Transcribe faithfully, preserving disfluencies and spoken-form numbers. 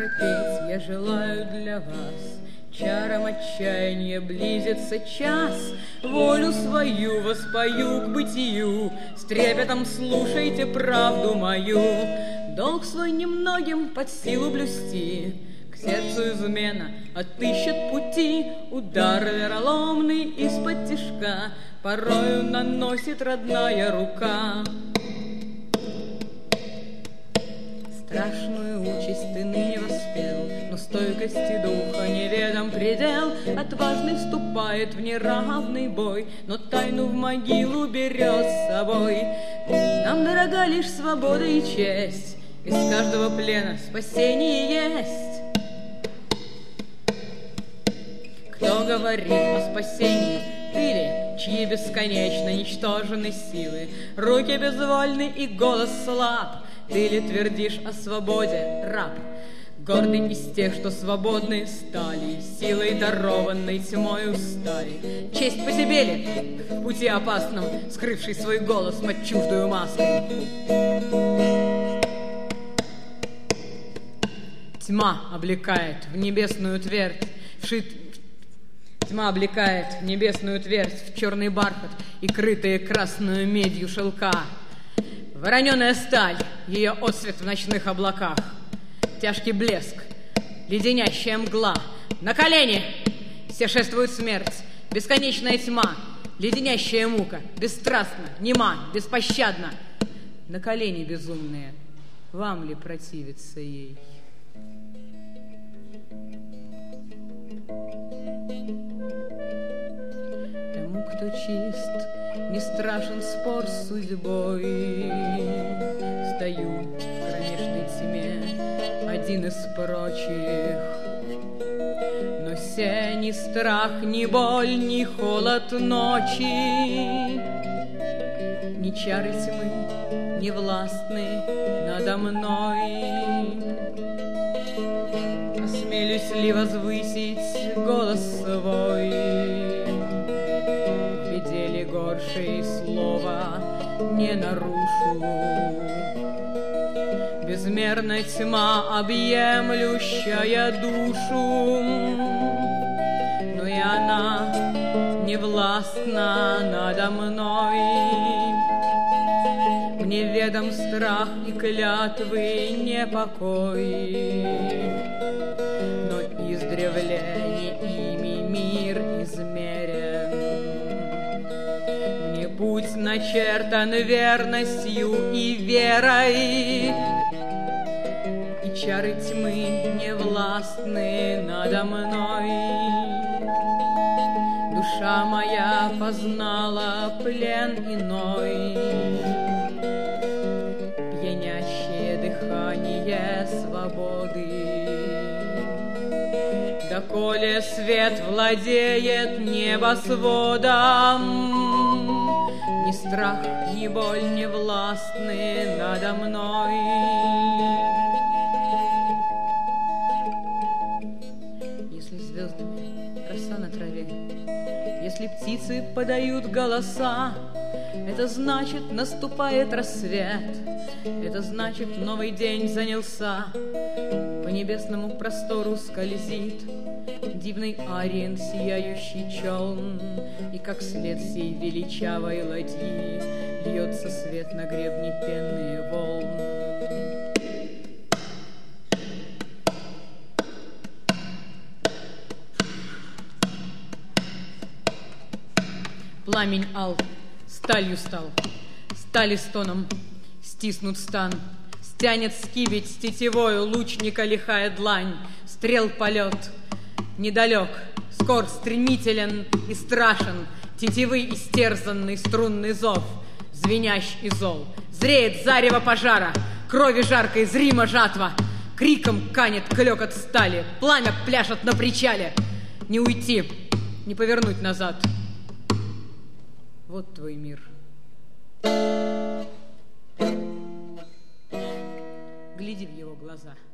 пропеть я желаю для вас. Чарам отчаяния близится час, волю свою воспою к бытию, с трепетом слушайте правду мою. Долг свой немногим под силу блюсти, к сердцу измена отыщет пути. Удар вероломный из-под тишка порою наносит родная рука. Страшную участь ты ныне воспел, но стойкости духа неведом предел. Отважный вступает в неравный бой, но тайну в могилу берет с собой. Нам дорога лишь свобода и честь, из каждого плена спасение есть. Кто говорит о спасении? Ты ли, чьи бесконечно ничтожны силы? Руки безвольны и голос слаб. Ты ли твердишь о свободе, раб? Гордый из тех, что свободны стали, силой дарованной тьмой устали. Честь по тебе ли, в пути опасном, скрывший свой голос под чуждую маской? Тьма облекает в небесную твердь, вшит... Тьма облекает в небесную твердь, в черный бархат и крытые красную медью шелка. Вороненая сталь, ее отсвет в ночных облаках, тяжкий блеск, леденящая мгла. На колени! Все шествует смерть, бесконечная тьма, леденящая мука, бесстрастна, нема, беспощадна. На колени безумные, вам ли противиться ей? Тому, кто чист, не страшен спор с судьбой. Стою в кромешной тьме, один из прочих, но се ни страх, ни боль, ни холод ночи, ни чары тьмы не властны надо мной. Осмелюсь ли возвысить голос свой? Видели горшей слова не нарушу. Безмерная тьма, объемлющая душу, но и она не властна надо мной. Мне ведом страх и клятвы непокой, но издревле не ими мир измерен. Мне путь начертан верностью и верой, и чары тьмы не властны надо мной. Душа моя познала плен иной, пьянящее дыхание свободы. Доколе свет владеет небосводом, ни страх, ни боль не властны надо мной. Если звездами роса на траве, если птицы подают голоса, это значит, наступает рассвет, это значит, новый день занялся. По небесному простору скользит дивный Ориент, сияющий челн, и как след сей величавой ладьи льется свет на гребне пенные волн. Пламень ал сталью стал, стали стоном стиснут стан, стянет скибить с тетивою лучника лихая длань. Стрел полет недалек, скор, стремителен и страшен, тетивы истерзанный струнный зов, звенящ и зол. Зреет зарево пожара, крови жаркой зрима жатва, криком канет клёкот стали, пламя пляшет на причале. Не уйти, не повернуть назад. Вот твой мир. Гляди в его глаза.